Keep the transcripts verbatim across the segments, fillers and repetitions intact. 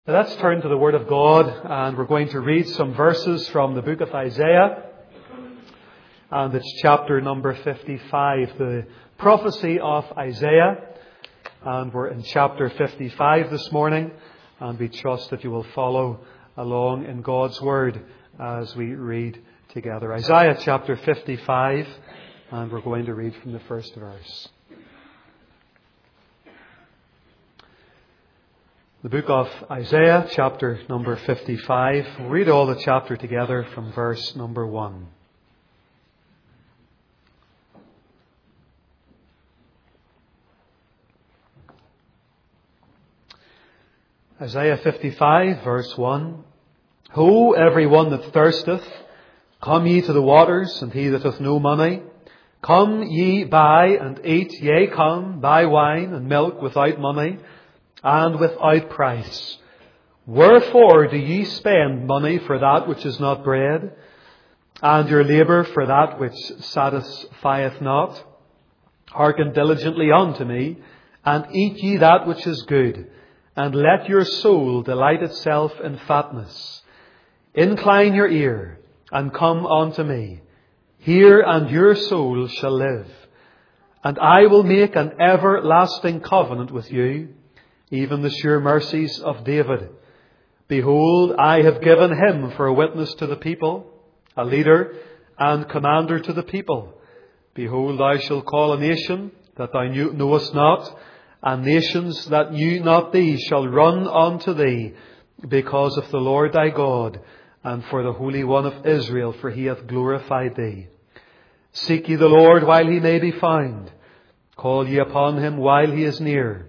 Let's turn to the Word of God, and we're going to read some verses from the book of Isaiah, and it's chapter number fifty-five, the prophecy of Isaiah, and we're in chapter fifty-five this morning, and we trust that you will follow along in God's Word as we read together. Isaiah chapter fifty-five, and we're going to read from the first verse. The book of Isaiah, chapter number fifty-five. We'll read all the chapter together from verse number one. Isaiah fifty-five, verse one. Ho, every one that thirsteth, come ye to the waters, and he that hath no money. Come ye buy and eat, yea, come, buy wine and milk without money, and without price. Wherefore do ye spend money for that which is not bread, and your labour for that which satisfieth not? Hearken diligently unto me, and eat ye that which is good, and let your soul delight itself in fatness. Incline your ear, and come unto me. Hear, and your soul shall live. And I will make an everlasting covenant with you, even the sure mercies of David. Behold, I have given him for a witness to the people, a leader and commander to the people. Behold, thou shalt call a nation that thou knowest not, and nations that knew not thee shall run unto thee, because of the Lord thy God, and for the Holy One of Israel, for he hath glorified thee. Seek ye the Lord while he may be found. Call ye upon him while he is near.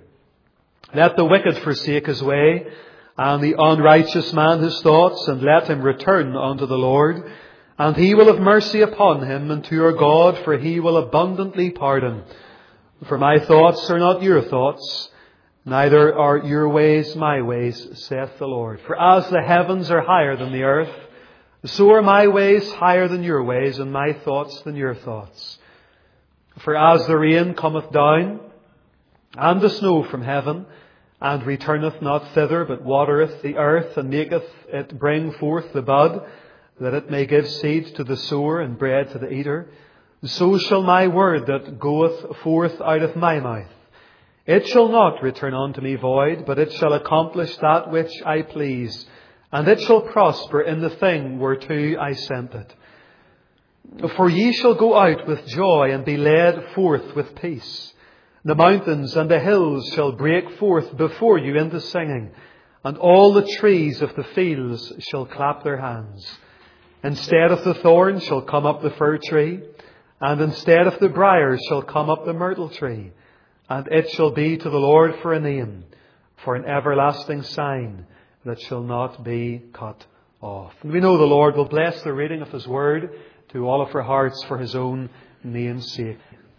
Let the wicked forsake his way, and the unrighteous man his thoughts, and let him return unto the Lord. And he will have mercy upon him, and to your God, for he will abundantly pardon. For my thoughts are not your thoughts, neither are your ways my ways, saith the Lord. For as the heavens are higher than the earth, so are my ways higher than your ways, and my thoughts than your thoughts. For as the rain cometh down, and the snow from heaven, and returneth not thither, but watereth the earth, and maketh it bring forth the bud, that it may give seed to the sower, and bread to the eater, so shall my word that goeth forth out of my mouth. It shall not return unto me void, but it shall accomplish that which I please, and it shall prosper in the thing whereto I sent it. For ye shall go out with joy, and be led forth with peace. The mountains and the hills shall break forth before you into singing, and all the trees of the fields shall clap their hands. Instead of the thorn shall come up the fir tree, and instead of the briar shall come up the myrtle tree. And it shall be to the Lord for a name, for an everlasting sign that shall not be cut off. And we know the Lord will bless the reading of His Word to all of our hearts for His own name's sake.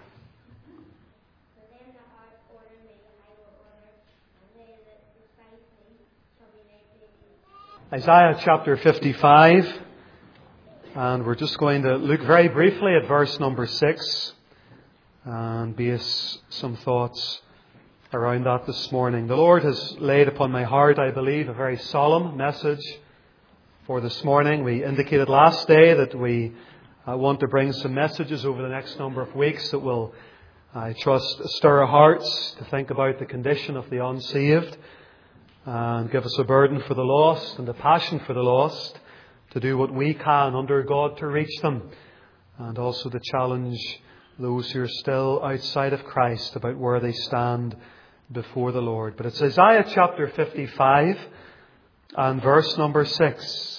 Isaiah chapter fifty-five, and we're just going to look very briefly at verse number six and base some thoughts around that this morning. The Lord has laid upon my heart, I believe, a very solemn message for this morning. We indicated last day that we uh, want to bring some messages over the next number of weeks that will, I trust, stir our hearts to think about the condition of the unsaved, and give us a burden for the lost and a passion for the lost, to do what we can under God to reach them, and also to challenge those who are still outside of Christ about where they stand before the Lord. But it's Isaiah chapter fifty-five and verse number six.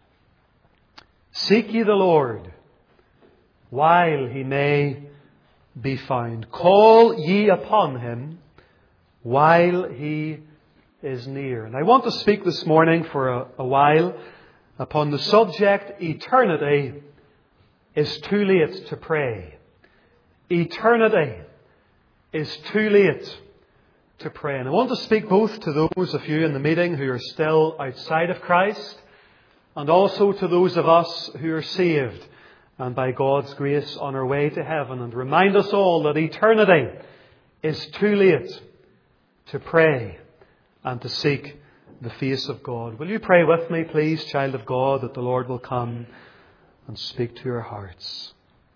Seek ye the Lord while he may be found. Call ye upon him while he is near. And I want to speak this morning for a, a while upon the subject, eternity is too late to pray. Eternity is too late to pray. And I want to speak both to those of you in the meeting who are still outside of Christ, and also to those of us who are saved and by God's grace on our way to heaven, and remind us all that eternity is too late to pray and to seek the face of God. Will you pray with me, please, child of God, that the Lord will come and speak to your hearts.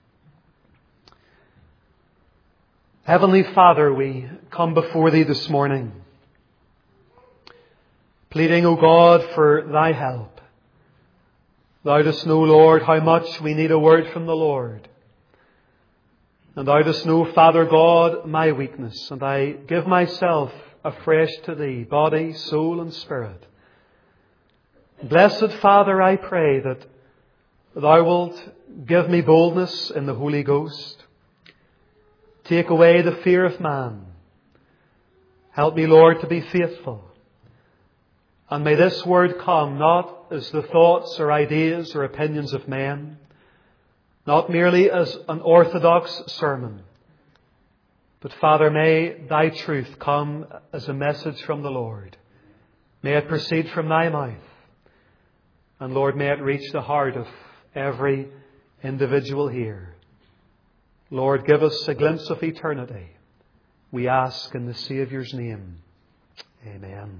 Heavenly Father, we come before Thee this morning, pleading, O God, for Thy help. Thou dost know, Lord, how much we need a word from the Lord. And Thou dost know, Father God, my weakness, and I give myself afresh to Thee, body, soul and spirit. Blessed Father, I pray that Thou wilt give me boldness in the Holy Ghost. Take away the fear of man. Help me, Lord, to be faithful. And may this word come not as the thoughts or ideas or opinions of men, not merely as an orthodox sermon, but Father, may Thy truth come as a message from the Lord. May it proceed from Thy mouth. And Lord, may it reach the heart of every individual here. Lord, give us a glimpse of eternity. We ask in the Saviour's name. Amen.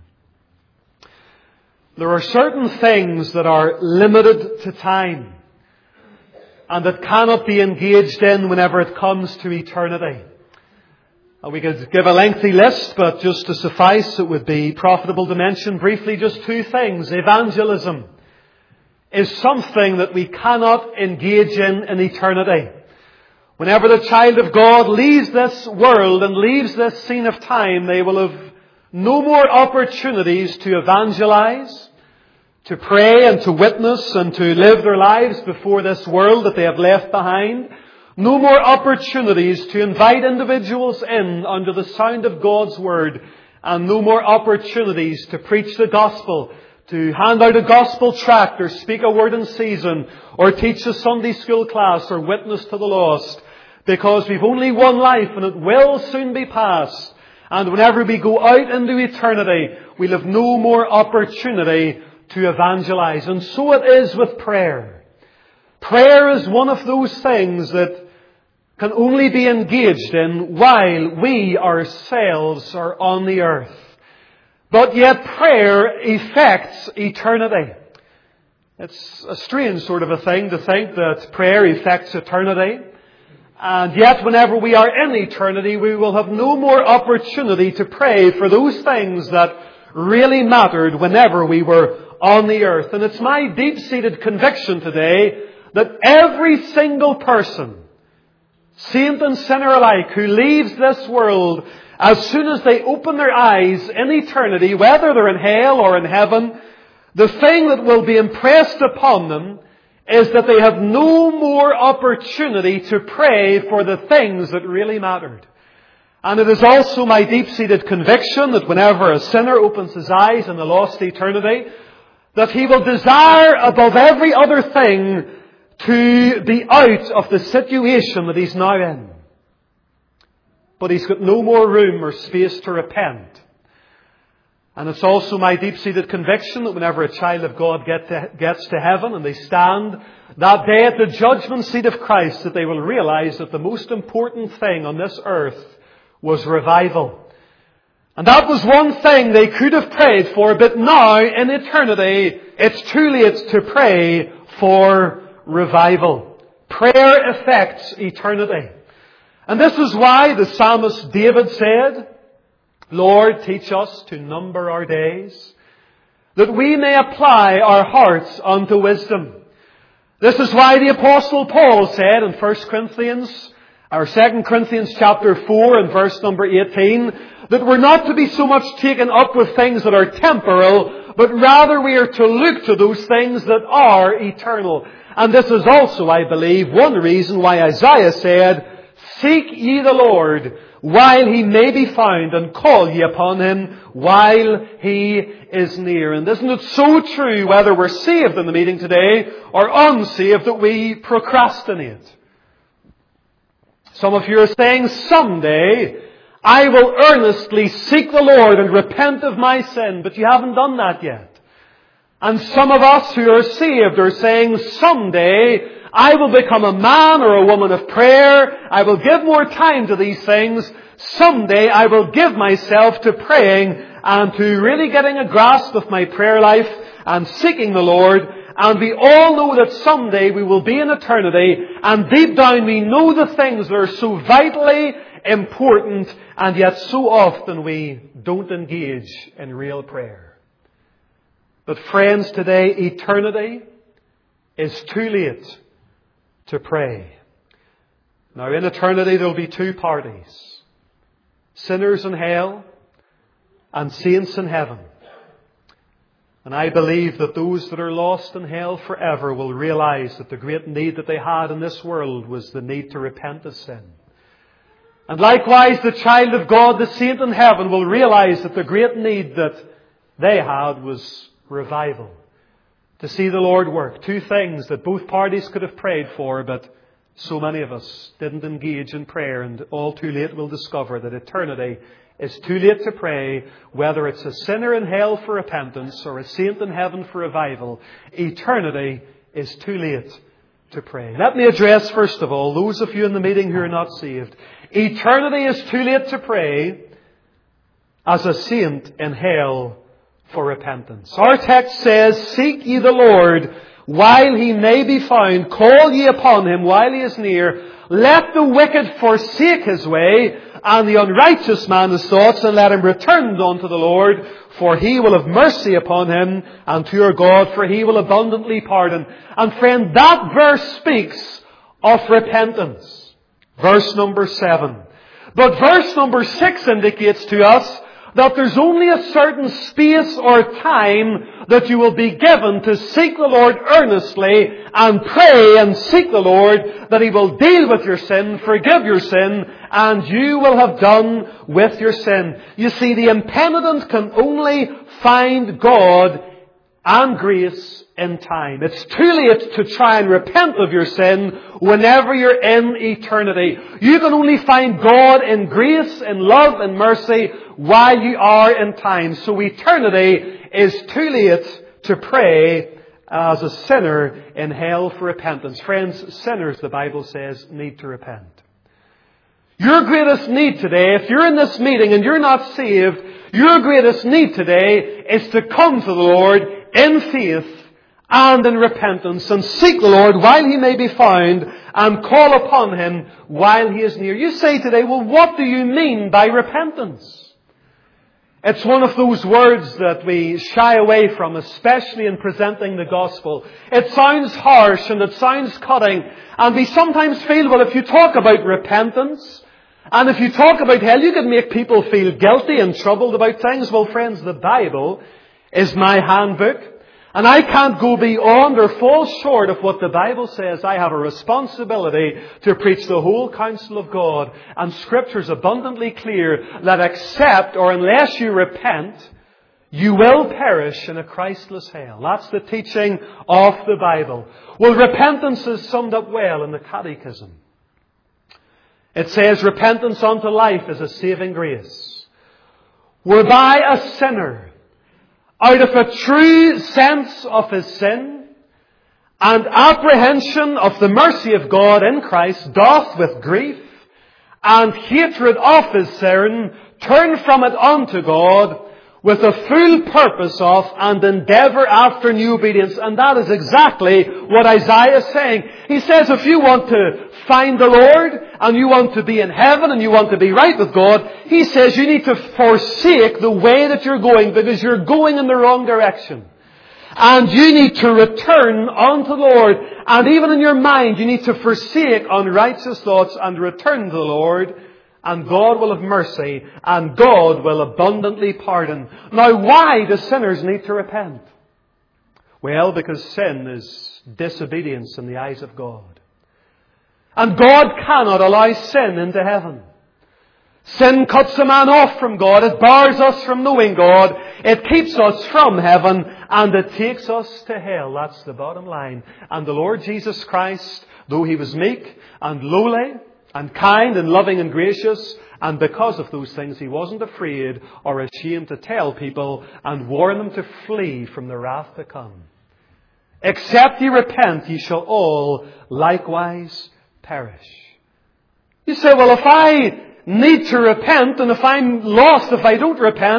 There are certain things that are limited to time and that cannot be engaged in whenever it comes to eternity. We could give a lengthy list, but just to suffice, it would be profitable to mention briefly just two things. Evangelism is something that we cannot engage in in eternity. Whenever the child of God leaves this world and leaves this scene of time, they will have no more opportunities to evangelize, to pray and to witness and to live their lives before this world that they have left behind. No more opportunities to invite individuals in under the sound of God's Word, and no more opportunities to preach the gospel, to hand out a gospel tract or speak a word in season or teach a Sunday school class or witness to the lost, because we've only one life and it will soon be past. And whenever we go out into eternity, we'll have no more opportunity to evangelize. And so it is with prayer. Prayer is one of those things that can only be engaged in while we ourselves are on the earth. But yet prayer affects eternity. It's a strange sort of a thing to think that prayer affects eternity. And yet whenever we are in eternity, we will have no more opportunity to pray for those things that really mattered whenever we were on the earth. And it's my deep-seated conviction today that every single person, saint and sinner alike, who leaves this world, as soon as they open their eyes in eternity, whether they're in hell or in heaven, the thing that will be impressed upon them is that they have no more opportunity to pray for the things that really mattered. And it is also my deep-seated conviction that whenever a sinner opens his eyes in the lost eternity, that he will desire above every other thing to be out of the situation that he's now in. But he's got no more room or space to repent. And it's also my deep-seated conviction that whenever a child of God get to, gets to heaven and they stand that day at the judgment seat of Christ, that they will realize that the most important thing on this earth was revival. And that was one thing they could have prayed for, but now in eternity, it's too late to pray for revival. Prayer affects eternity. And this is why the psalmist David said, Lord, teach us to number our days, that we may apply our hearts unto wisdom. This is why the Apostle Paul said in First Corinthians, or Second Corinthians chapter four and verse number eighteen, that we're not to be so much taken up with things that are temporal, but rather we are to look to those things that are eternal. And this is also, I believe, one reason why Isaiah said, seek ye the Lord while He may be found, and call ye upon Him while He is near. And isn't it so true, whether we're saved in the meeting today or unsaved, that we procrastinate? Some of you are saying, someday I will earnestly seek the Lord and repent of my sin, but you haven't done that yet. And some of us who are saved are saying, someday I will become a man or a woman of prayer. I will give more time to these things. Someday I will give myself to praying and to really getting a grasp of my prayer life and seeking the Lord. And we all know that someday we will be in eternity, and deep down we know the things that are so vitally important, and yet so often we don't engage in real prayer. But friends, today eternity is too late to pray. Now in eternity there will be two parties. Sinners in hell and saints in heaven. And I believe that those that are lost in hell forever will realize that the great need that they had in this world was the need to repent of sin. And likewise, the child of God, the saint in heaven, will realize that the great need that they had was revival. To see the Lord work. Two things that both parties could have prayed for, but so many of us didn't engage in prayer, and all too late we'll discover that eternity is too late to pray, whether it's a sinner in hell for repentance or a saint in heaven for revival. Eternity is too late to pray. Let me address first of all those of you in the meeting who are not saved. Eternity is too late to pray as a saint in hell for repentance. Our text says, "Seek ye the Lord while he may be found. Call ye upon him while he is near. Let the wicked forsake his way, and the unrighteous man his thoughts, and let him return unto the Lord, for he will have mercy upon him, and to your God, for he will abundantly pardon." And friend, that verse speaks of repentance. Verse number seven. But verse number six indicates to us that there's only a certain space or time that you will be given to seek the Lord earnestly and pray and seek the Lord that He will deal with your sin, forgive your sin, and you will have done with your sin. You see, the impenitent can only find God and grace in time. It's too late to try and repent of your sin whenever you're in eternity. You can only find God in grace, in love and mercy while you are in time. So eternity is too late to pray as a sinner in hell for repentance. Friends, sinners, the Bible says, need to repent. Your greatest need today, if you're in this meeting and you're not saved, your greatest need today is to come to the Lord in faith and in repentance, and seek the Lord while He may be found, and call upon Him while He is near. You say today, well, what do you mean by repentance? It's one of those words that we shy away from, especially in presenting the gospel. It sounds harsh and it sounds cutting, and we sometimes feel, well, if you talk about repentance, and if you talk about hell, you can make people feel guilty and troubled about things. Well, friends, the Bible is my handbook. And I can't go beyond or fall short of what the Bible says. I have a responsibility to preach the whole counsel of God. And Scripture is abundantly clear that except or unless you repent, you will perish in a Christless hell. That's the teaching of the Bible. Well, repentance is summed up well in the Catechism. It says, repentance unto life is a saving grace, whereby a sinner, out of a true sense of his sin and apprehension of the mercy of God in Christ, doth with grief and hatred of his sin turn from it unto God with a full purpose of and endeavour after new obedience. And that is exactly what Isaiah is saying. He says if you want to find the Lord and you want to be in heaven and you want to be right with God, He says you need to forsake the way that you're going, because you're going in the wrong direction. And you need to return unto the Lord. And even in your mind, you need to forsake unrighteous thoughts and return to the Lord. And God will have mercy, and God will abundantly pardon. Now, why do sinners need to repent? Well, because sin is disobedience in the eyes of God. And God cannot allow sin into heaven. Sin cuts a man off from God. It bars us from knowing God. It keeps us from heaven, and it takes us to hell. That's the bottom line. And the Lord Jesus Christ, though He was meek and lowly, and kind and loving and gracious, and because of those things He wasn't afraid or ashamed to tell people and warn them to flee from the wrath to come. Except ye repent, ye shall all likewise perish. You say, well, if I need to repent, and if I'm lost if I don't repent,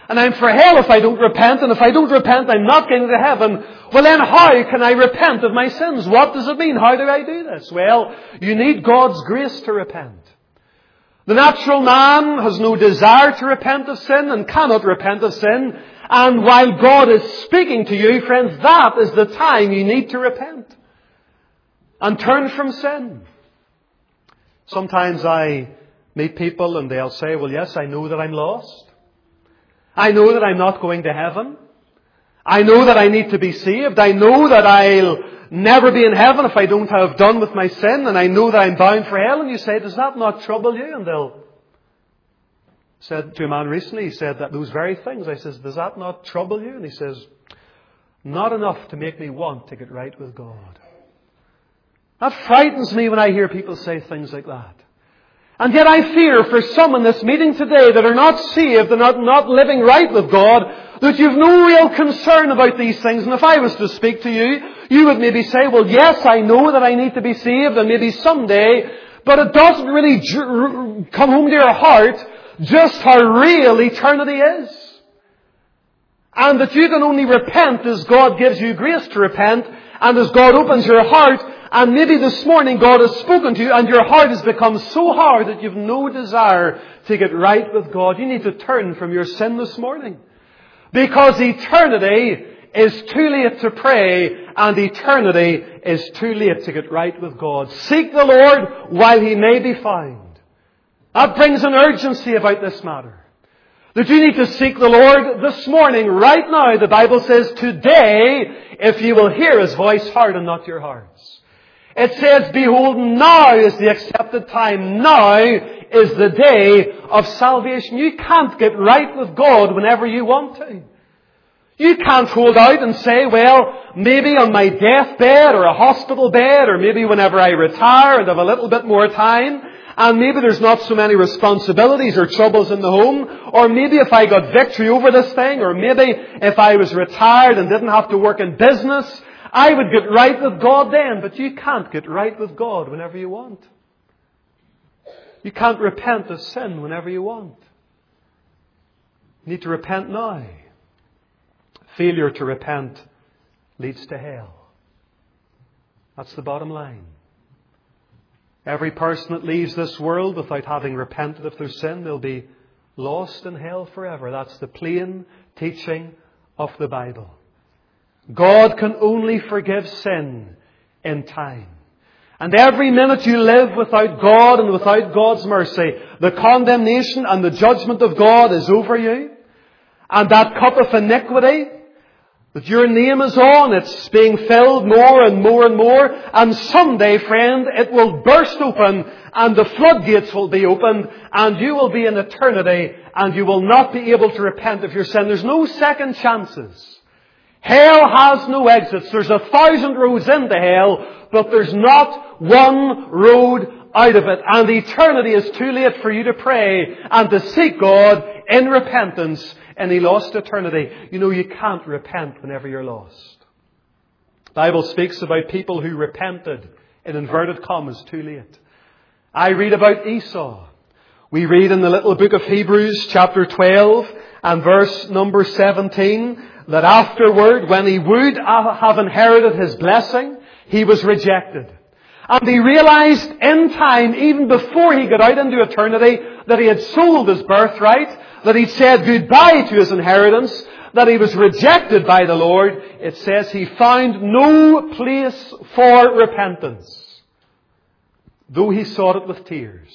And I'm for hell if I don't repent, and if I don't repent, I'm not getting to heaven. Well then, how can I repent of my sins? What does it mean? How do I do this? Well, you need God's grace to repent. The natural man has no desire to repent of sin and cannot repent of sin. And while God is speaking to you, friends, that is the time you need to repent and turn from sin. Sometimes I meet people and they'll say, well, yes, I know that I'm lost. I know that I'm not going to heaven. I know that I need to be saved. I know that I'll never be in heaven if I don't have done with my sin. And I know that I'm bound for hell. And you say, does that not trouble you? And they'll said to a man recently, he said that those very things. I says, does that not trouble you? And he says, not enough to make me want to get right with God. That frightens me when I hear people say things like that. And yet I fear for some in this meeting today that are not saved and are not living right with God, that you've no real concern about these things. And if I was to speak to you, you would maybe say, well, yes, I know that I need to be saved and maybe someday, but it doesn't really come home to your heart just how real eternity is. And that you can only repent as God gives you grace to repent and as God opens your heart. And maybe this morning God has spoken to you and your heart has become so hard that you've no desire to get right with God. You need to turn from your sin this morning. Because eternity is too late to pray and eternity is too late to get right with God. Seek the Lord while He may be found. That brings an urgency about this matter. That you need to seek the Lord this morning, right now. The Bible says, today, if you will hear His voice, harden not your hearts. It says, behold, now is the accepted time. Now is the day of salvation. You can't get right with God whenever you want to. You can't hold out and say, well, maybe on my deathbed or a hospital bed, or maybe whenever I retire and have a little bit more time, and maybe there's not so many responsibilities or troubles in the home, or maybe if I got victory over this thing, or maybe if I was retired and didn't have to work in business, I would get right with God then. But you can't get right with God whenever you want. You can't repent of sin whenever you want. You need to repent now. Failure to repent leads to hell. That's the bottom line. Every person that leaves this world without having repented of their sin, they'll be lost in hell forever. That's the plain teaching of the Bible. God can only forgive sin in time. And every minute you live without God and without God's mercy, the condemnation and the judgment of God is over you. And that cup of iniquity that your name is on, it's being filled more and more and more. And someday, friend, it will burst open and the floodgates will be opened and you will be in eternity and you will not be able to repent of your sin. There's no second chances. Hell has no exits. There's a thousand roads into hell, but there's not one road out of it. And eternity is too late for you to pray and to seek God in repentance in a lost eternity. You know, you can't repent whenever you're lost. The Bible speaks about people who repented, in inverted commas, too late. I read about Esau. We read in the little book of Hebrews, chapter twelve and verse number seventeen, that afterward, when he would have inherited his blessing, he was rejected. And he realized in time, even before he got out into eternity, that he had sold his birthright, that he'd said goodbye to his inheritance, that he was rejected by the Lord. It says he found no place for repentance, though he sought it with tears.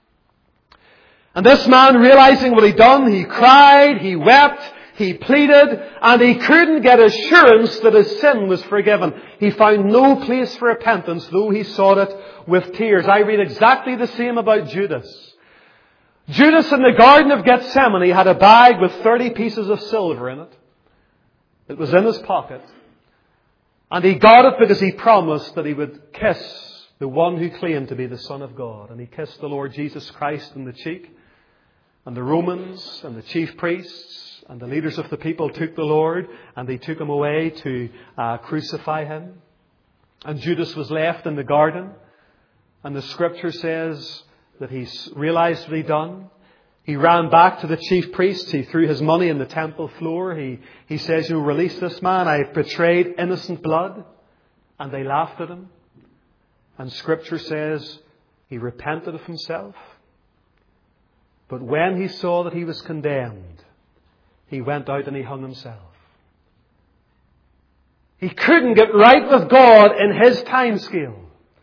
And this man, realizing what he'd done, he cried, he wept, he pleaded, and he couldn't get assurance that his sin was forgiven. He found no place for repentance, though he sought it with tears. I read exactly the same about Judas. Judas in the Garden of Gethsemane had a bag with thirty pieces of silver in it. It was in his pocket. And he got it because he promised that he would kiss the one who claimed to be the Son of God. And he kissed the Lord Jesus Christ in the cheek. And the Romans and the chief priests and the leaders of the people took the Lord and they took him away to uh, crucify him. And Judas was left in the garden. And the Scripture says that he realized what he'd done. He ran back to the chief priests. He threw his money in the temple floor. He, he says, you know, release this man. I have betrayed innocent blood. And they laughed at him. And Scripture says he repented of himself. But when he saw that he was condemned, he went out and he hung himself. He couldn't get right with God in his time scale.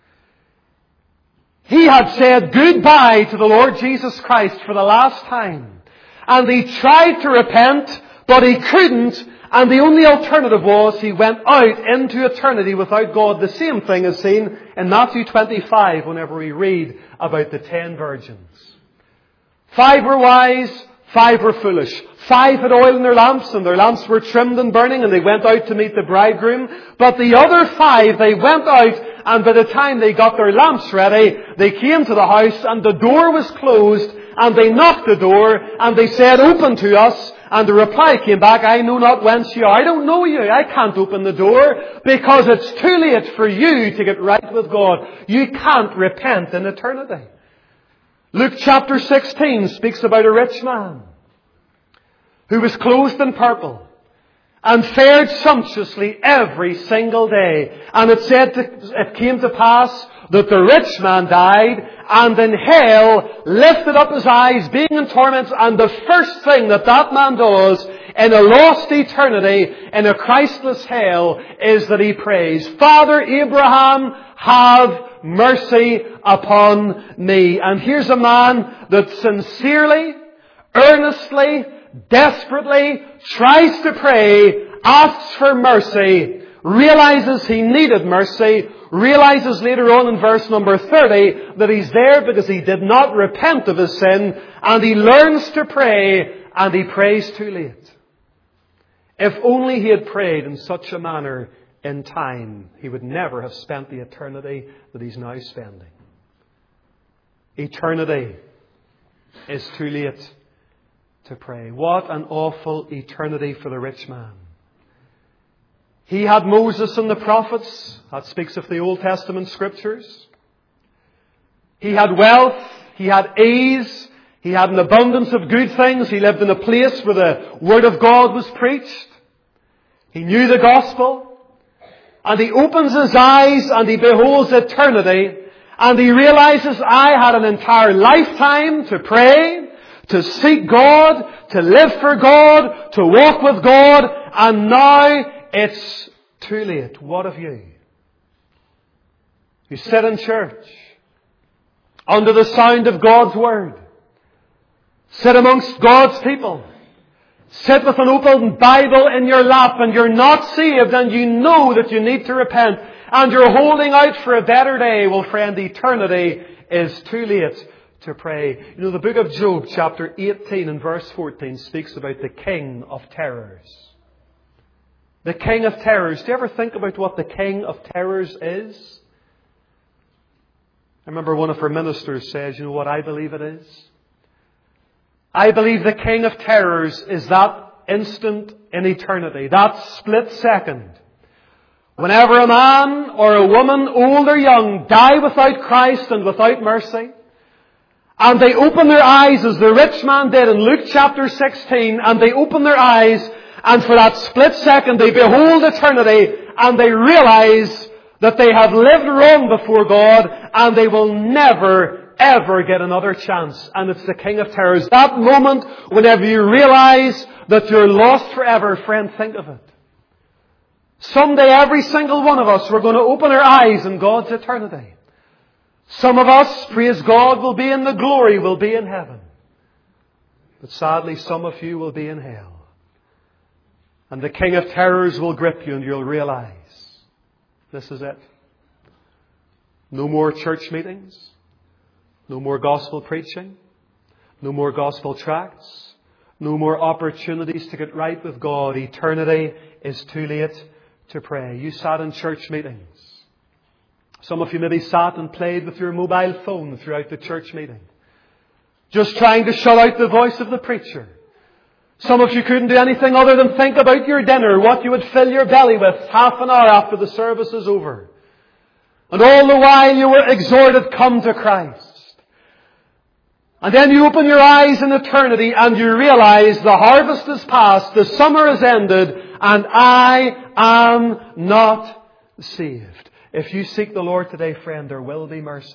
He had said goodbye to the Lord Jesus Christ for the last time. And he tried to repent, but he couldn't. And the only alternative was he went out into eternity without God. The same thing is seen in Matthew twenty-five whenever we read about the ten virgins. Five were wise, five were foolish. Five had oil in their lamps, and their lamps were trimmed and burning, and they went out to meet the bridegroom. But the other five, they went out, and by the time they got their lamps ready, they came to the house, and the door was closed, and they knocked the door, and they said, open to us. And the reply came back, I know not whence you are. I don't know you. I can't open the door, because it's too late for you to get right with God. You can't repent in eternity. Luke chapter sixteen speaks about a rich man who was clothed in purple and fared sumptuously every single day. And it said, to, it came to pass that the rich man died, and in hell lifted up his eyes, being in torment. And the first thing that that man does in a lost eternity, in a Christless hell, is that he prays, Father Abraham, have mercy upon me. And here's a man that sincerely, earnestly, desperately tries to pray, asks for mercy, realizes he needed mercy, realizes later on in verse number thirty that he's there because he did not repent of his sin, and he learns to pray, and he prays too late. If only he had prayed in such a manner in time, he would never have spent the eternity that he's now spending. Eternity is too late to pray. What an awful eternity for the rich man. He had Moses and the prophets. That speaks of the Old Testament Scriptures. He had wealth. He had ease. He had an abundance of good things. He lived in a place where the Word of God was preached. He knew the gospel. And he opens his eyes and he beholds eternity. And he realizes, I had an entire lifetime to pray, to seek God, to live for God, to walk with God. And now it's too late. What of you? You sit in church under the sound of God's Word. Sit amongst God's people. Sit with an open Bible in your lap, and you're not saved, and you know that you need to repent, and you're holding out for a better day. Well, friend, eternity is too late to pray. You know, the book of Job, chapter eighteen and verse fourteen, speaks about the king of terrors. The king of terrors. Do you ever think about what the king of terrors is? I remember one of our ministers says, you know what I believe it is? I believe the king of terrors is that instant in eternity, that split second. Whenever a man or a woman, old or young, die without Christ and without mercy, and they open their eyes as the rich man did in Luke chapter sixteen, and they open their eyes, and for that split second they behold eternity, and they realize that they have lived wrong before God, and they will never, ever get another chance. And it's the king of terrors. That moment, whenever you realize that you're lost forever, friend, think of it. Someday every single one of us, we're going to open our eyes in God's eternity. Some of us, praise God, will be in the glory, will be in heaven. But sadly, some of you will be in hell. And the king of terrors will grip you, and you'll realize this is it. No more church meetings. No more gospel preaching. No more gospel tracts. No more opportunities to get right with God. Eternity is too late to pray. You sat in church meetings. Some of you maybe sat and played with your mobile phone throughout the church meeting, just trying to shut out the voice of the preacher. Some of you couldn't do anything other than think about your dinner, what you would fill your belly with half an hour after the service is over. And all the while you were exhorted, come to Christ. And then you open your eyes in eternity and you realize the harvest is past, the summer has ended, and I am not saved. If you seek the Lord today, friend, there will be mercy.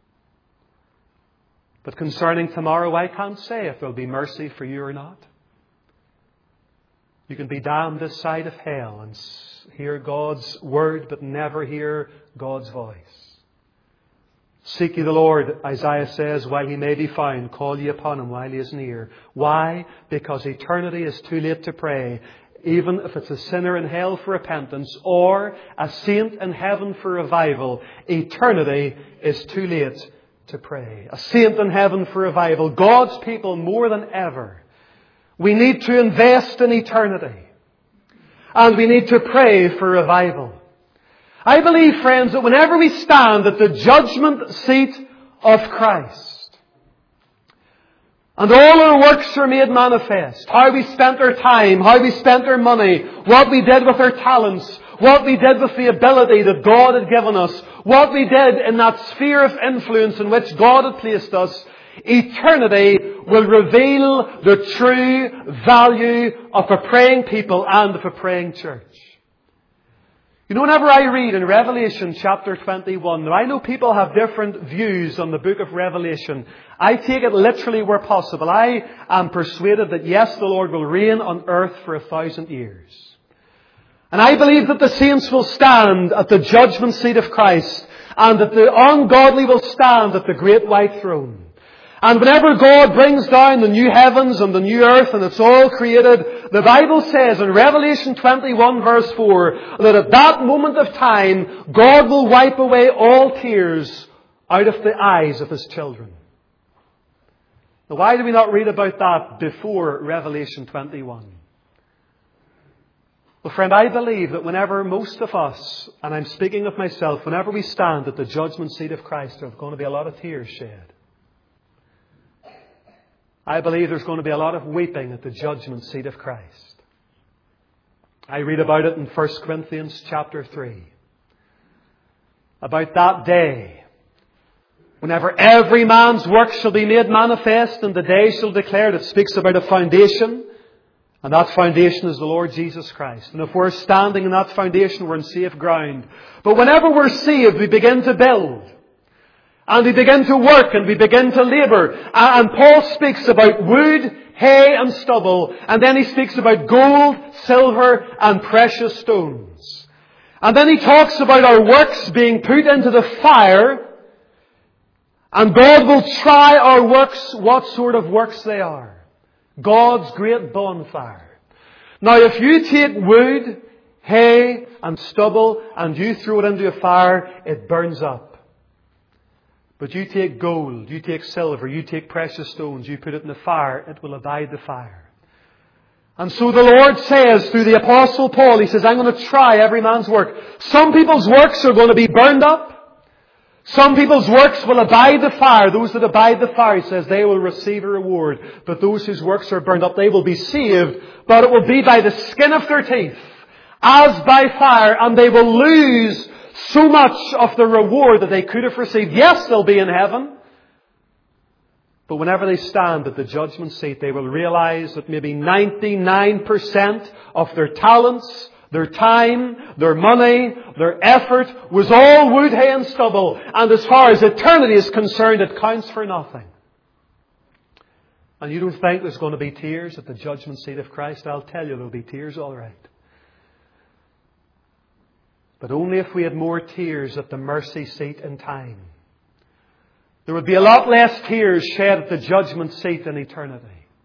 But concerning tomorrow, I can't say if there will be mercy for you or not. You can be damned this side of hell and hear God's word, but never hear God's voice. Seek ye the Lord, Isaiah says, while He may be found. Call ye upon Him while He is near. Why? Because eternity is too late to pray. Even if it's a sinner in hell for repentance or a saint in heaven for revival, eternity is too late to pray. A saint in heaven for revival. God's people more than ever. We need to invest in eternity. And we need to pray for revival. I believe, friends, that whenever we stand at the judgment seat of Christ, and all our works are made manifest, how we spent our time, how we spent our money, what we did with our talents, what we did with the ability that God had given us, what we did in that sphere of influence in which God had placed us, eternity will reveal the true value of a praying people and of a praying church. You know, whenever I read in Revelation chapter twenty-one, now I know people have different views on the book of Revelation. I take it literally where possible. I am persuaded that yes, the Lord will reign on earth for a thousand years. And I believe that the saints will stand at the judgment seat of Christ, and that the ungodly will stand at the great white throne. And whenever God brings down the new heavens and the new earth and it's all created, the Bible says in Revelation twenty-one verse four that at that moment of time, God will wipe away all tears out of the eyes of His children. Now, why do we not read about that before Revelation twenty-one? Well, friend, I believe that whenever most of us, and I'm speaking of myself, whenever we stand at the judgment seat of Christ, there are going to be a lot of tears shed. I believe there's going to be a lot of weeping at the judgment seat of Christ. I read about it in First Corinthians chapter three. About that day, whenever every man's work shall be made manifest, and the day shall declare it. It speaks about a foundation, and that foundation is the Lord Jesus Christ. And if we're standing in that foundation, we're in safe ground. But whenever we're saved, we begin to build. And we begin to work and we begin to labour. And Paul speaks about wood, hay and stubble. And then he speaks about gold, silver and precious stones. And then he talks about our works being put into the fire. And God will try our works, what sort of works they are. God's great bonfire. Now if you take wood, hay and stubble and you throw it into a fire, it burns up. But you take gold, you take silver, you take precious stones, you put it in the fire, it will abide the fire. And so the Lord says through the Apostle Paul, He says, I'm going to try every man's work. Some people's works are going to be burned up. Some people's works will abide the fire. Those that abide the fire, He says, they will receive a reward. But those whose works are burned up, they will be saved. But it will be by the skin of their teeth, as by fire, and they will lose so much of the reward that they could have received. Yes, they'll be in heaven. But whenever they stand at the judgment seat, they will realize that maybe ninety-nine percent of their talents, their time, their money, their effort was all wood, hay and stubble. And as far as eternity is concerned, it counts for nothing. And you don't think there's going to be tears at the judgment seat of Christ? I'll tell you, there'll be tears all right. But only if we had more tears at the mercy seat in time. There would be a lot less tears shed at the judgment seat in eternity.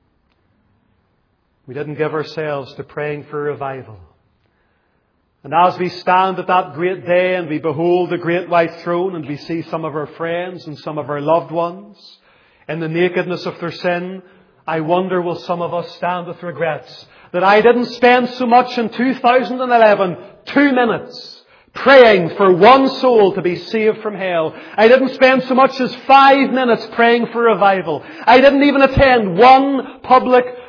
We didn't give ourselves to praying for revival. And as we stand at that great day and we behold the great white throne and we see some of our friends and some of our loved ones in the nakedness of their sin, I wonder will some of us stand with regrets that I didn't spend so much in two thousand eleven, two minutes, praying for one soul to be saved from hell. I didn't spend so much as five minutes praying for revival. I didn't even attend one public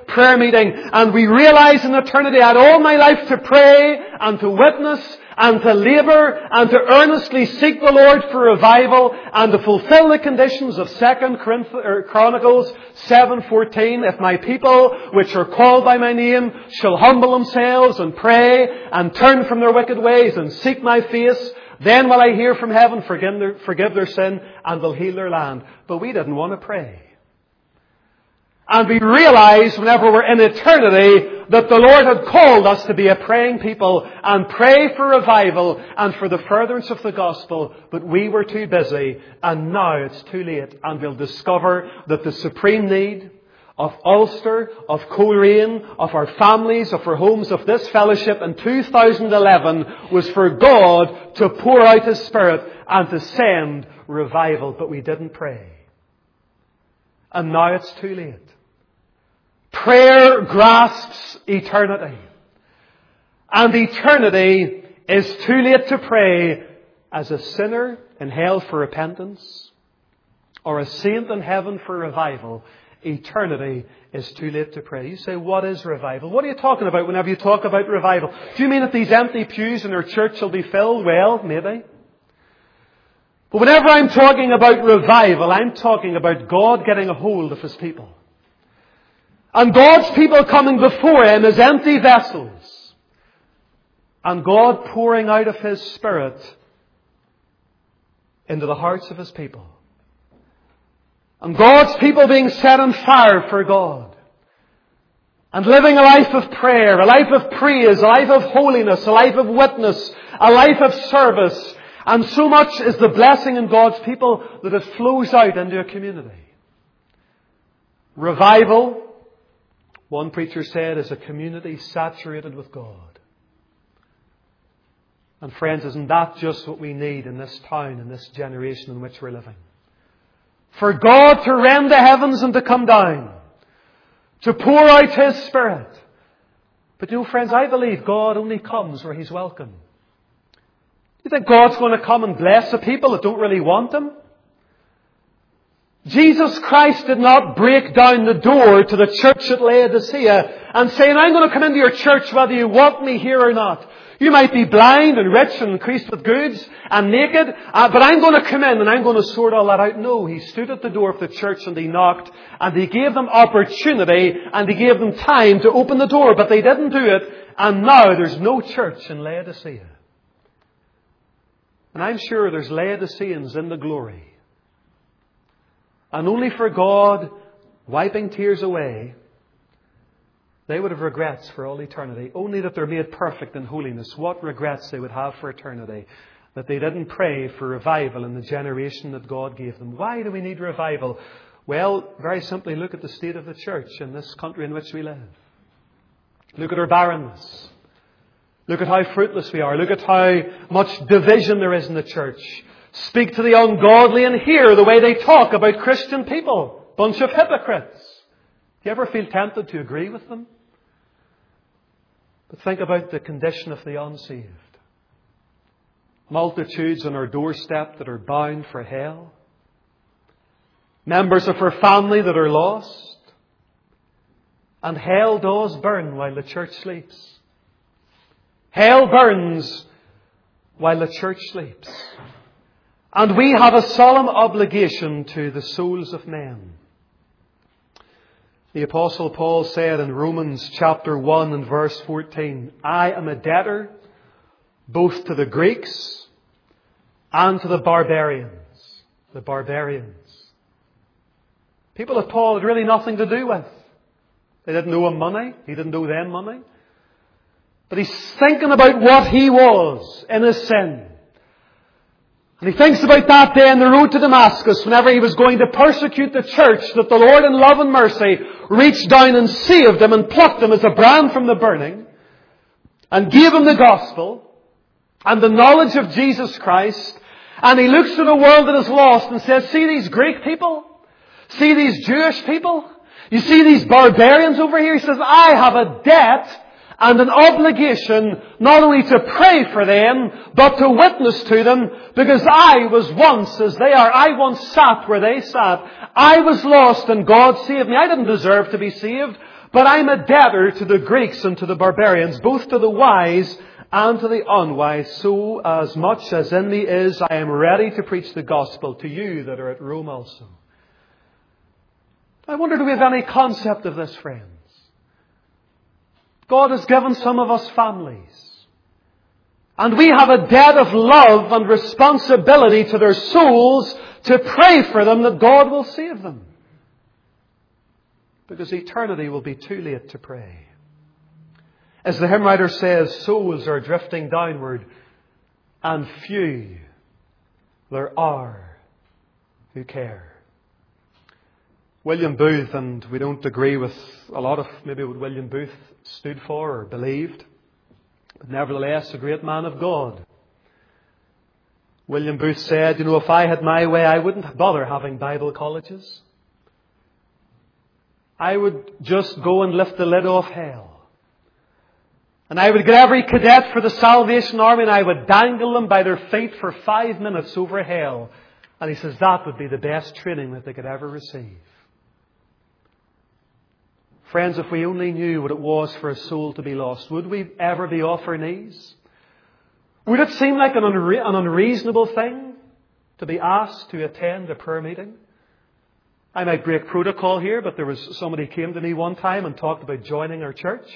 prayer meeting and we realize in eternity I had all my life to pray and to witness and to labour and to earnestly seek the Lord for revival and to fulfill the conditions of Second Chronicles seven fourteen. If my people, which are called by my name, shall humble themselves and pray and turn from their wicked ways and seek my face, then will I hear from heaven, forgive their, forgive their sin, and will heal their land. But we didn't want to pray. And we realized whenever we're in eternity that the Lord had called us to be a praying people and pray for revival and for the furtherance of the gospel, but we were too busy, and now it's too late, and we'll discover that the supreme need of Ulster, of Coleraine, of our families, of our homes, of this fellowship in two thousand eleven was for God to pour out His Spirit and to send revival, but we didn't pray. And now it's too late. Prayer grasps eternity. And eternity is too late to pray as a sinner in hell for repentance or a saint in heaven for revival. Eternity is too late to pray. You say, what is revival? What are you talking about whenever you talk about revival? Do you mean that these empty pews in our church will be filled? Well, maybe. But whenever I'm talking about revival, I'm talking about God getting a hold of His people. And God's people coming before Him as empty vessels. And God pouring out of His Spirit into the hearts of His people. And God's people being set on fire for God. And living a life of prayer, a life of praise, a life of holiness, a life of witness, a life of service. And so much is the blessing in God's people that it flows out into a community. Revival, one preacher said, is a community saturated with God. And friends, isn't that just what we need in this town, in this generation in which we're living? For God to rend the heavens and to come down. To pour out His Spirit. But you know, friends, I believe God only comes where He's welcome. You think God's going to come and bless the people that don't really want Him? Jesus Christ did not break down the door to the church at Laodicea and say, I'm going to come into your church whether you want me here or not. You might be blind and rich and increased with goods and naked, uh, but I'm going to come in and I'm going to sort all that out. No, He stood at the door of the church and He knocked and He gave them opportunity and He gave them time to open the door, but they didn't do it. And now there's no church in Laodicea. And I'm sure there's Laodiceans in the glory. And only for God wiping tears away, they would have regrets for all eternity. Only that they're made perfect in holiness. What regrets they would have for eternity. That they didn't pray for revival in the generation that God gave them. Why do we need revival? Well, very simply, look at the state of the church in this country in which we live. Look at our barrenness. Look at how fruitless we are. Look at how much division there is in the church. Speak to the ungodly and hear the way they talk about Christian people. Bunch of hypocrites. Do you ever feel tempted to agree with them? But think about the condition of the unsaved. Multitudes on our doorstep that are bound for hell. Members of our family that are lost. And hell does burn while the church sleeps. Hell burns while the church sleeps. And we have a solemn obligation to the souls of men. The Apostle Paul said in Romans chapter one and verse fourteen, I am a debtor both to the Greeks and to the barbarians. The barbarians. People that Paul had really nothing to do with. They didn't owe him money. He didn't owe them money. But he's thinking about what he was in his sin. And he thinks about that day on the road to Damascus whenever he was going to persecute the church, that the Lord in love and mercy reached down and saved him and plucked him as a brand from the burning and gave him the gospel and the knowledge of Jesus Christ. And he looks at a world that is lost and says, see these Greek people? See these Jewish people? You see these barbarians over here? He says, I have a debt and an obligation not only to pray for them, but to witness to them, because I was once as they are. I once sat where they sat. I was lost and God saved me. I didn't deserve to be saved, But I'm a debtor to the Greeks and to the barbarians, both to the wise and to the unwise. So as much as in me is, I am ready to preach the gospel to you that are at Rome also. I wonder, do we have any concept of this, friends? God has given some of us families. And we have a debt of love and responsibility to their souls to pray for them that God will save them. Because eternity will be too late to pray. As the hymn writer says, souls are drifting downward, and few there are who care. William Booth, and we don't agree with a lot of maybe what William Booth stood for or believed, but nevertheless a great man of God. William Booth said, you know, if I had my way, I wouldn't bother having Bible colleges. I would just go and lift the lid off hell. And I would get every cadet for the Salvation Army and I would dangle them by their feet for five minutes over hell. And he says that would be the best training that they could ever receive. Friends, if we only knew what it was for a soul to be lost, would we ever be off our knees? Would it seem like an, unre- an unreasonable thing to be asked to attend a prayer meeting? I might break protocol here, but there was somebody came to me one time and talked about joining our church.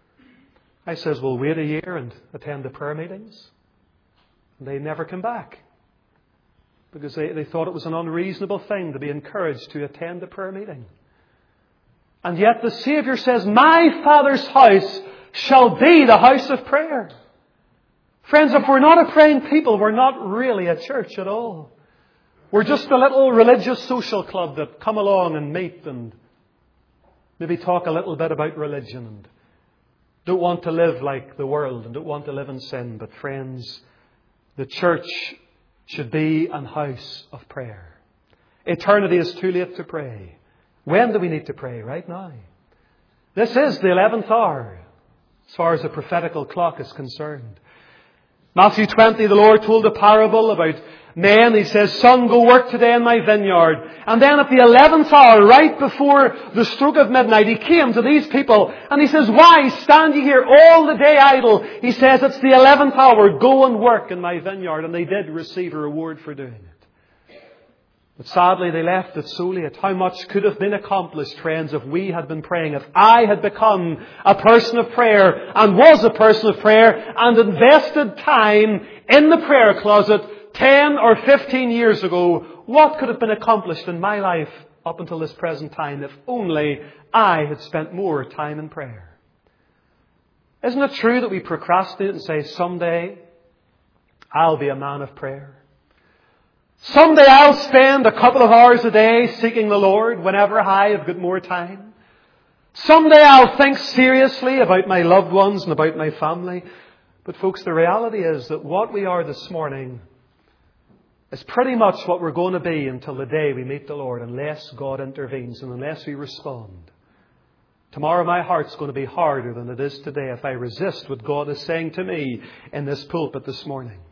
I says, well, wait a year and attend the prayer meetings. And they never came back. Because they, they thought it was an unreasonable thing to be encouraged to attend a prayer meeting. And yet the Saviour says, my Father's house shall be the house of prayer. Friends, if we're not a praying people, we're not really a church at all. We're just a little religious social club that come along and meet and maybe talk a little bit about religion and don't want to live like the world and don't want to live in sin. But friends, the church should be an house of prayer. Eternity is too late to pray. When do we need to pray? Right now. This is the eleventh hour, as far as the prophetical clock is concerned. Matthew twenty, the Lord told a parable about men. He says, son, go work today in my vineyard. And then at the eleventh hour, right before the stroke of midnight, He came to these people and He says, why stand ye here all the day idle? He says, it's the eleventh hour, go and work in my vineyard. And they did receive a reward for doing it. But sadly, they left it so late. How much could have been accomplished, friends, if we had been praying, if I had become a person of prayer and was a person of prayer and invested time in the prayer closet ten or fifteen years ago. What could have been accomplished in my life up until this present time if only I had spent more time in prayer? Isn't it true that we procrastinate and say, someday I'll be a man of prayer? Someday I'll spend a couple of hours a day seeking the Lord whenever I have got more time. Someday I'll think seriously about my loved ones and about my family. But folks, the reality is that what we are this morning is pretty much what we're going to be until the day we meet the Lord, unless God intervenes and unless we respond. Tomorrow my heart's going to be harder than it is today if I resist what God is saying to me in this pulpit this morning.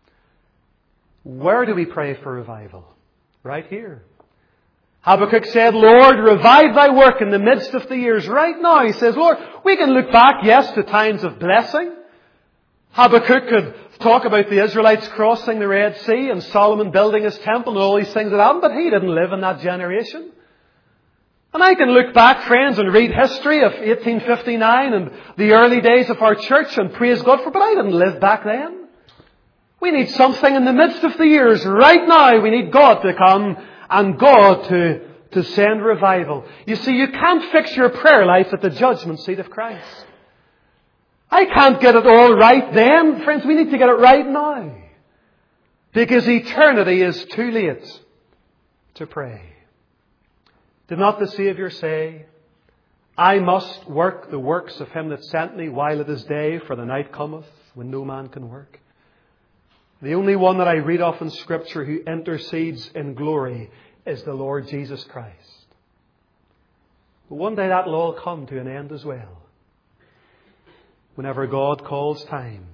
Where do we pray for revival? Right here. Habakkuk said, Lord, revive thy work in the midst of the years. Right now, he says, Lord, we can look back, yes, to times of blessing. Habakkuk could talk about the Israelites crossing the Red Sea and Solomon building his temple and all these things that happened, but he didn't live in that generation. And I can look back, friends, and read history of eighteen fifty-nine and the early days of our church and praise God for it, but I didn't live back then. We need something in the midst of the years. Right now, we need God to come and God to, to send revival. You see, you can't fix your prayer life at the judgment seat of Christ. I can't get it all right then. Friends, we need to get it right now. Because eternity is too late to pray. Did not the Saviour say, I must work the works of Him that sent me while it is day, for the night cometh when no man can work? The only one that I read of in Scripture who intercedes in glory is the Lord Jesus Christ. But one day that will all come to an end as well. Whenever God calls time.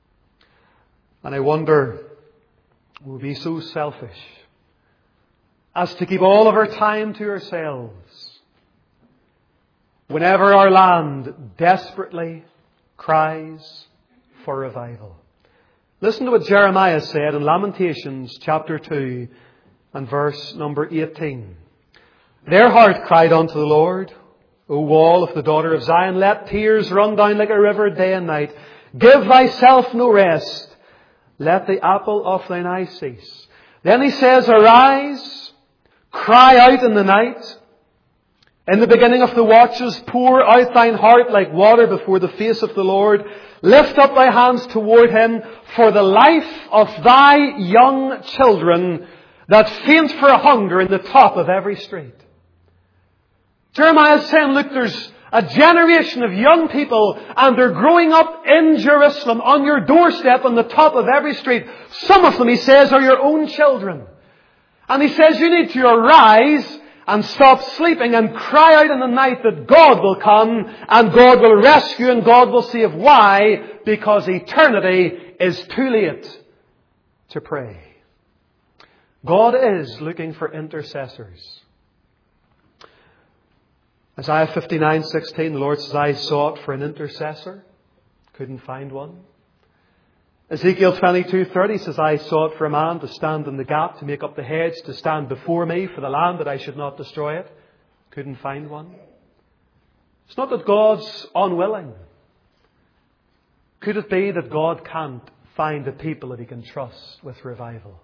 And I wonder, will we be so selfish as to keep all of our time to ourselves? whenever our land desperately cries for revival. Listen to what Jeremiah said in Lamentations chapter two and verse number eighteen. Their heart cried unto the Lord, O wall of the daughter of Zion, let tears run down like a river day and night. Give thyself no rest. Let the apple of thine eye cease. Then he says, Arise, cry out in the night. In the beginning of the watches, pour out thine heart like water before the face of the Lord. Lift up thy hands toward Him, for the life of thy young children that faint for hunger in the top of every street. Jeremiah is saying, look, there's a generation of young people and they're growing up in Jerusalem on your doorstep on the top of every street. Some of them, he says, are your own children. And he says you need to arise and stop sleeping and cry out in the night that God will come and God will rescue and God will save. Why? Because eternity is too late to pray. God is looking for intercessors. Isaiah fifty-nine sixteen, the Lord says, I sought for an intercessor. Couldn't find one. Ezekiel twenty-two thirty says, I sought for a man to stand in the gap, to make up the hedge, to stand before me for the land that I should not destroy it. Couldn't find one. It's not that God's unwilling. Could it be that God can't find a people that He can trust with revival?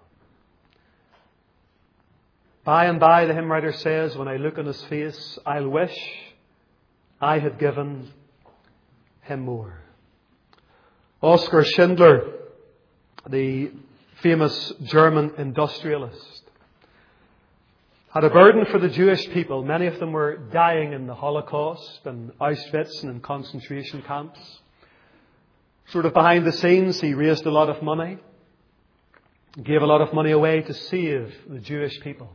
By and by, the hymn writer says, when I look on His face, I'll wish I had given Him more. Oskar Schindler, the famous German industrialist, had a burden for the Jewish people. Many of them were dying in the Holocaust and Auschwitz and in concentration camps. Sort of behind the scenes, he raised a lot of money, gave a lot of money away to save the Jewish people.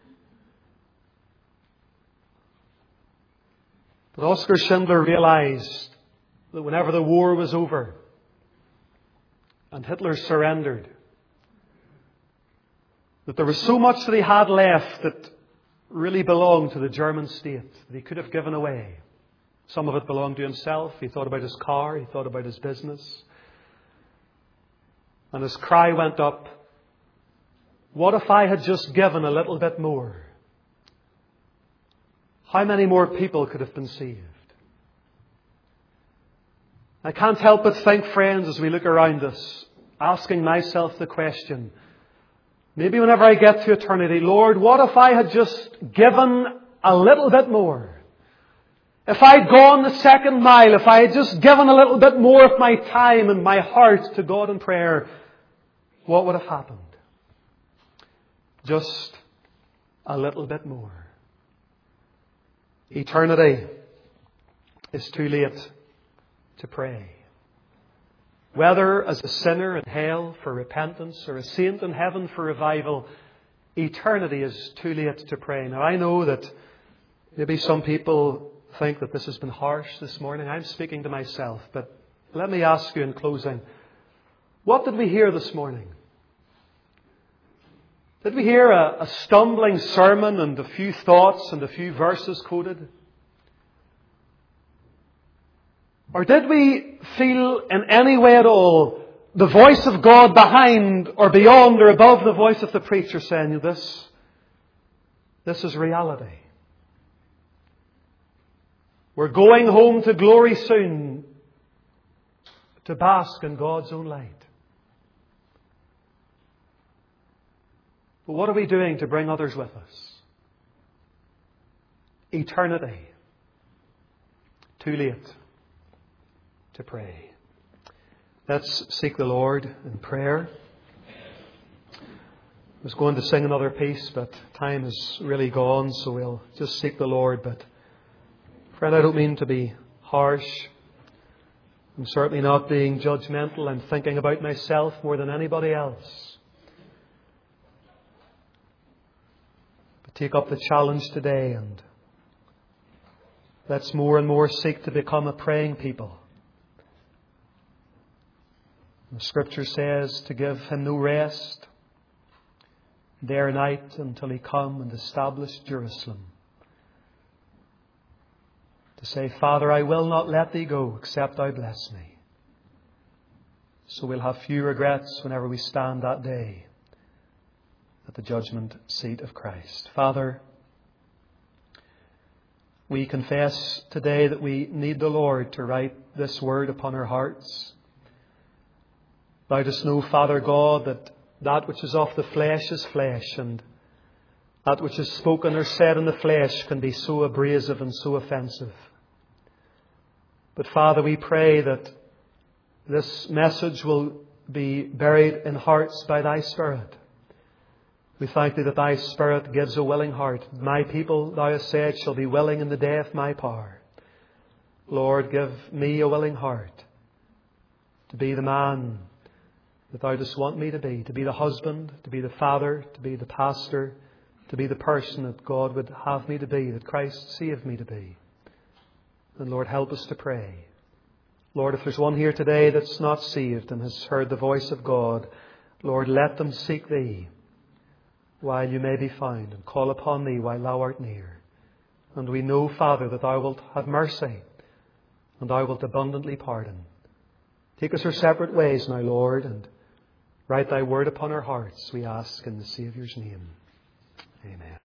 But Oskar Schindler realized that whenever the war was over and Hitler surrendered, that there was so much that he had left that really belonged to the German state that he could have given away. Some of it belonged to himself. He thought about his car. He thought about his business. And his cry went up, what if I had just given a little bit more? How many more people could have been saved? I can't help but think, friends, as we look around us, asking myself the question, maybe whenever I get to eternity, Lord, what if I had just given a little bit more? If I'd gone the second mile, if I had just given a little bit more of my time and my heart to God in prayer, what would have happened? Just a little bit more. Eternity is too late to pray. Whether as a sinner in hell for repentance or a saint in heaven for revival, eternity is too late to pray. Now I know that maybe some people think that this has been harsh this morning. I'm speaking to myself, but let me ask you in closing, what did we hear this morning? Did we hear a, a stumbling sermon and a few thoughts and a few verses quoted? Or did we feel in any way at all the voice of God behind or beyond or above the voice of the preacher saying, this, this is reality. We're going home to glory soon to bask in God's own light. But what are we doing to bring others with us? Eternity. Too late to pray. Let's seek the Lord in prayer. I was going to sing another piece, but time is really gone, so we'll just seek the Lord. But friend, I don't mean to be harsh. I'm certainly not being judgmental. I'm thinking about myself more than anybody else. Take up the challenge today and let's more and more seek to become a praying people. The Scripture says to give Him no rest day or night until He come and establish Jerusalem. to say, Father, I will not let thee go except thou bless me. So we'll have few regrets whenever we stand that day at the judgment seat of Christ. Father, we confess today that we need the Lord to write this word upon our hearts. Thou dost know, Father God, that that which is of the flesh is flesh, and that which is spoken or said in the flesh can be so abrasive and so offensive. But Father, we pray that this message will be buried in hearts by Thy Spirit. We thank Thee that Thy Spirit gives a willing heart. My people, Thou hast said, shall be willing in the day of my power. Lord, give me a willing heart to be the man that Thou dost want me to be, to be the husband, to be the father, to be the pastor, to be the person that God would have me to be, that Christ saved me to be. And Lord, help us to pray. Lord, if there's one here today that's not saved and has heard the voice of God, Lord, let them seek Thee while You may be found, and call upon Thee while Thou art near. And we know, Father, that Thou wilt have mercy and Thou wilt abundantly pardon. Take us our separate ways now, Lord, and write Thy word upon our hearts, we ask in the Saviour's name. Amen.